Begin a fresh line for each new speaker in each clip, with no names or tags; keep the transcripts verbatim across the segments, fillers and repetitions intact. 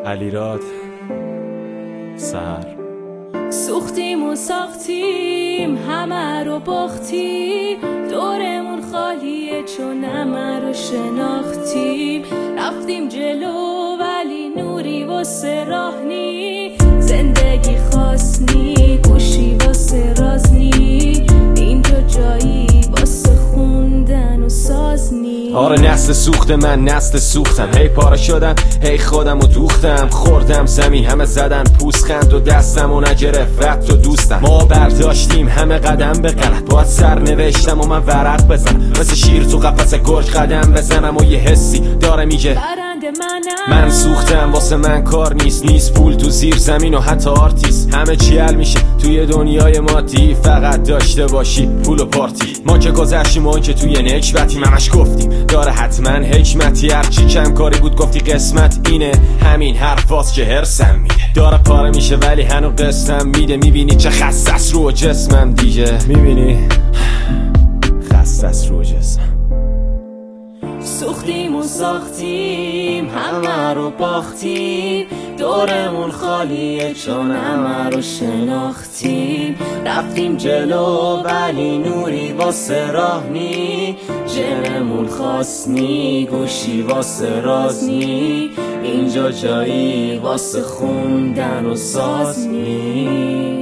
علیراد سحر.
سوختیم و ساختیم همه رو باختیم، دورمون خالیه چون همه رو شناختیم. رفتیم جلو ولی نوری واسه راه نی، زندگی خاص نی، گوشی واسه راز نی، اینجا جایی واسه خوندن و ساز نی.
آره نسل سوخت من نسل سوختم، هی پاره شدم هی خودم و دوختم، خوردم زمین همه زدن پوست خند و دستم و نگرفت و دوستم. ما برداشتیم همه قدم به غلط، باید سر نوشتم و من ورق بزنم، مثل شیر تو قفس گرگ قدم بزنم و یه حسی داره میگه
برنده منم.
من سوختم واسه من کار نیست، نیست پول تو زیر زمین و حتی آرتیست، همه چی حل میشه توی دنیای مادی، فقط داشته باشی پول و پارتی. ما که گذشتیم و که توی نکبتیم، همش گفتیم داره حتما حکمتی، هرچی کم کاری بود گفتی قسمت اینه، همین حرفاست که هرسم میده، داره پاره میشه ولی هنو قسم میده. میبینی چه خستس رو جسمم دیگه، میبینی خستس رو جسمم.
سوختیم و ساختیم همه رو باختیم، دورمون خالیه چون همه رو شناختیم. رفتیم جلو ولی نوری واسه راه نی، جرمون خاص نی، گوشی واسه راز نی، اینجا جایی واسه خوندن و ساز نی.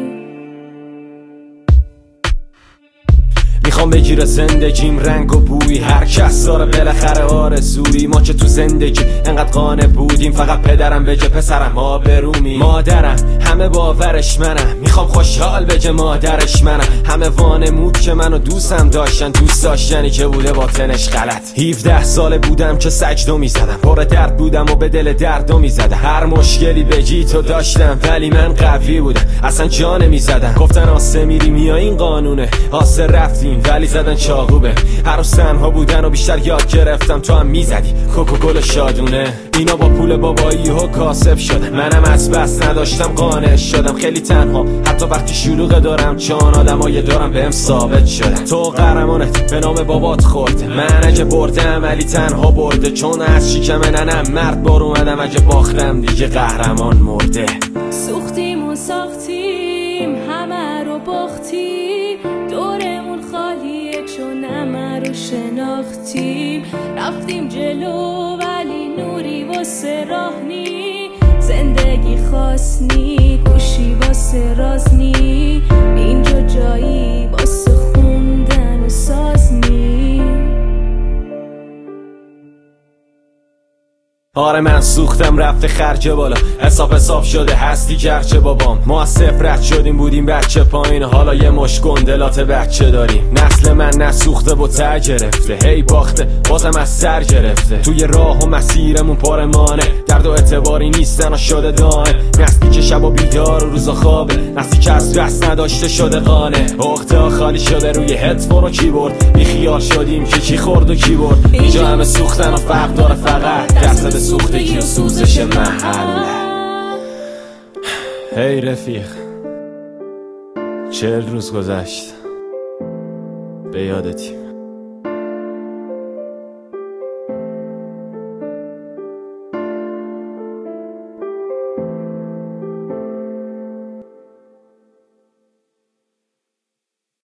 میخوام بگیره زندگیم رنگ و بوی، هر کس داره بالاخره آرزویی. ما که تو زندگی انقدر قانع بودیم، فقط پدرم بگه پسرم آبرومی، مادرم همه باورش منم، میخوام خوشحال بگه مادرش منم. همه وانمود که منو دوستم داشتن، دوست داشتنی که بوده باطنش غلط. هفده ساله بودم که سجدو میزدم، پر درد بودم و به دل دردو میزدم، هر مشکلی بگی تو داشتم ولی من قوی بودم، اصلا جا نمیزدم. گفتن آسه میری میای این قانونه، آسه رفتیم ولی زدن چاقو به هر روز تنها بودن و بیشتر یاد گرفتم، تو هم میزدی کوکاکولا شادونه. اینا با پول بابایی ها کاسب شدن، منم از بس نداشتم قانع شدم، خیلی تنها حتی وقتی شلوغه دارم، چون آدمای دارم بهم ثابت شدن. تو قهرمانت به نام بابات خورده، من اگه بردم علی تنها برده، چون از شکم ننم مرد بار اومدم، اگه باختم دیگه قهرمان مرده.
سوختیم و ساختیم همه رو باختیم، دورمون خالیه چون همه رو شناختیم. رفتیم جلو ولی نوری واسه راه نی، زندگی خاص نی، گوشی واسه راز نی، اینجا جایی واسه خوندن و ساز نی.
آره من سوختم رفته خرج بالا، حساب حساب شده هستی گرچه بابام. ما از صفر رد شدیم بودیم بچه پایین، حالا یه مش گندلات بچه داریم. نسل من نسوخته و ته گرفته، هی باخته بازم از سر گرفته. توی راه و مسیرمون پارمانه، درد و اعتباری نیستن و شده دانه. نسلی که شب و بیدار و روزا خوابه، نسلی که از دست نداشته شده قانه. اختا خالی شده روی هدفون و کیبورد، بی خیال شدیم که کی خورد و کی برد. اینجا همه سوختن و فرق داره فقط درصد سوختگی و سوزش محل. هی رفیق چهل روز گذشت به یادتی.